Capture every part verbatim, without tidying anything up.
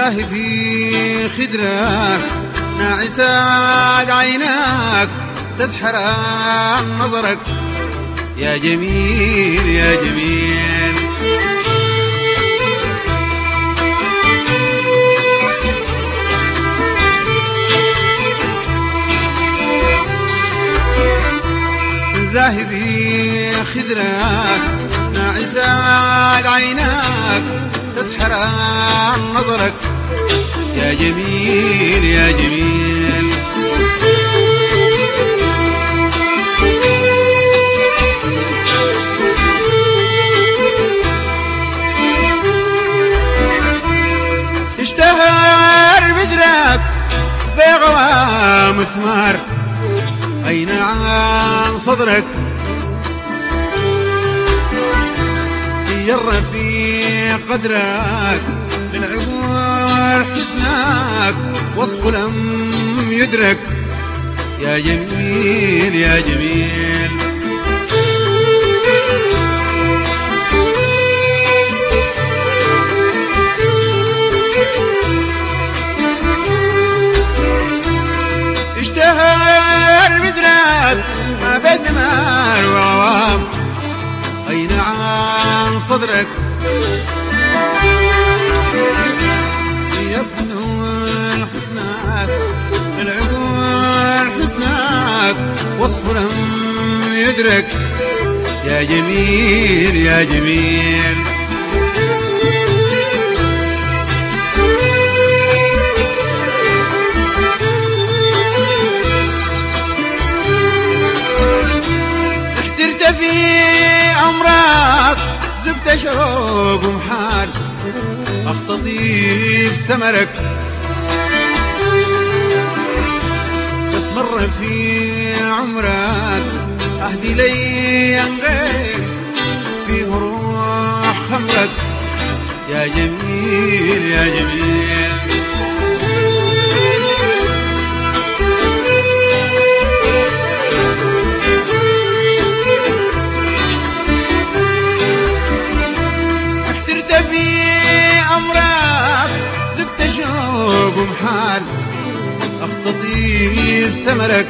زاهي في خدرك ناعسات عيناك تسحر عن نظرك يا جميل يا جميل. زاهي في خدرك ناعسات عيناك تسحر عن نظرك يا جميل يا جميل. اشتهر بدرك بغوام ثمار أين عن صدرك ير في قدرك للعبور حسنك وصف لم يدرك يا جميل يا جميل. اشتهر بدرك ما بين ثمار وعوام أين عن صدرك يبنو حسنك العقول حسنك وصف لم يدرك يا جميل يا جميل. احترت في عمرك زبت شوق ومحال اختطي في سمرك بس مر في عمرك اهدي لي غير فيه روح خمرك يا جميل يا جميل. ومحال اختطي ثمرك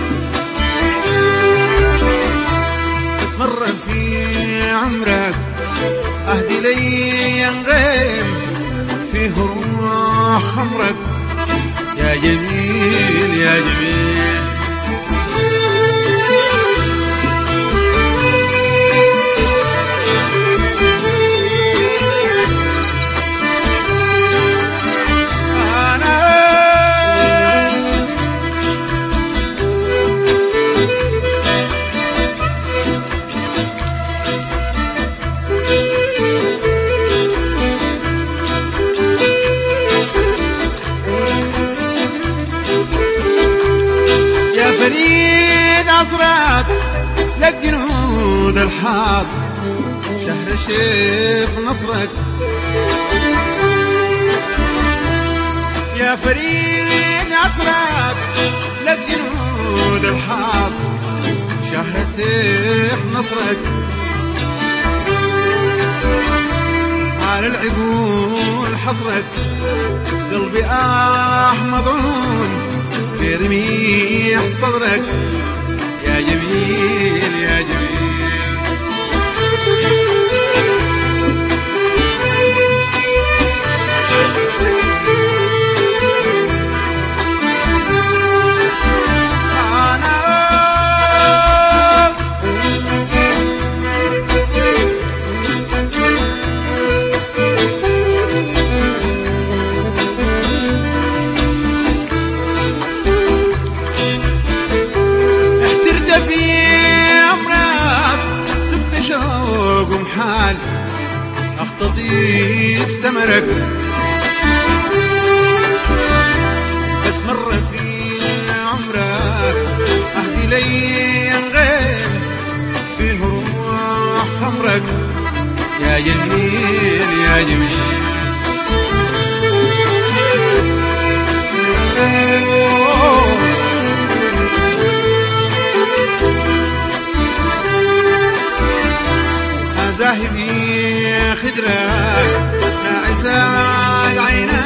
بس مر في عمرك اهدي لي غيم فيه روح خمرك يا جميل يا جميل. فريد عصرك لك جنود الحاض شهر شيف نصرك يا فريد عصرك لك جنود الحاض شهر سيف نصرك على العقول حصرك قلبي آه مضعون برميح صدرك يا جميل يا جميل. ومحال اختطي في سمرك بس مر في عمرك اهدي لي غير فيه روح خمرك يا جميل يا جميل. زاهي في خدرك ناعسات عيناك